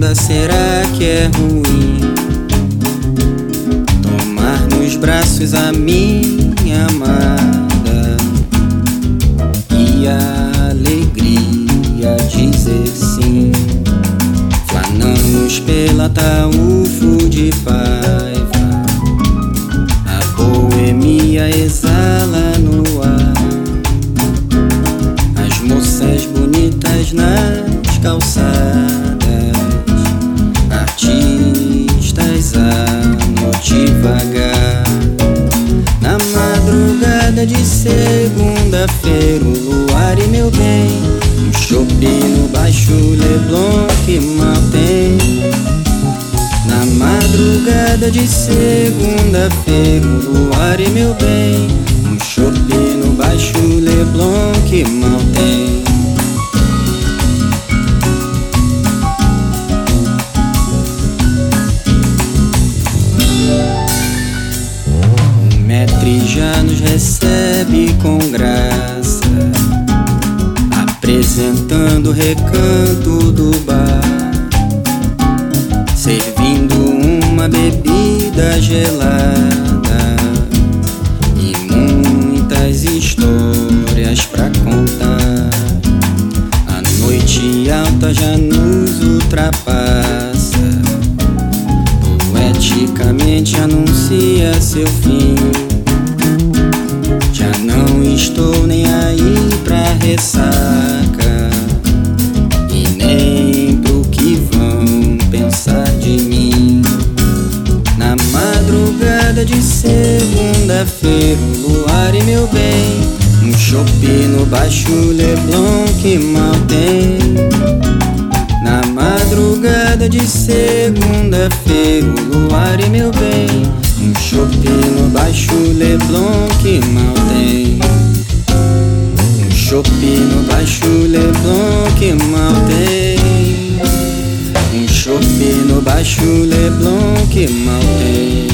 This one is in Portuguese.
casa, será que é ruim tomar nos braços a minha amada e a alegria dizer sim? Flanamos pela Ataúfo de Paiva, a boemia exala no ar, as moças bonitas nas calçadas, artistas a noite vagar. Na madrugada de segunda-feira, o luar e meu bem, um chope no baixo Leblon que mal tem. Na madrugada de segunda-feira, o luar e meu bem, um chope no baixo Leblon que mal tem. O maître já nos recebe com graça, apresentando o recanto do bar, servindo uma bebida gelada e muitas histórias pra contar. A noite alta já nos ultrapassa, poeticamente anuncia seu fim. Já não estou nem aí pra ressaca e nem pro que vão pensar de mim. Na madrugada de segunda-feira, o luar e meu bem, um chope no baixo Leblon que mal tem. Na madrugada de segunda-feira, o luar e meu bem, um chope no baixo Leblon que mal tem. Um chope no baixo Leblon que mal tem. Um chope no baixo Leblon que mal tem.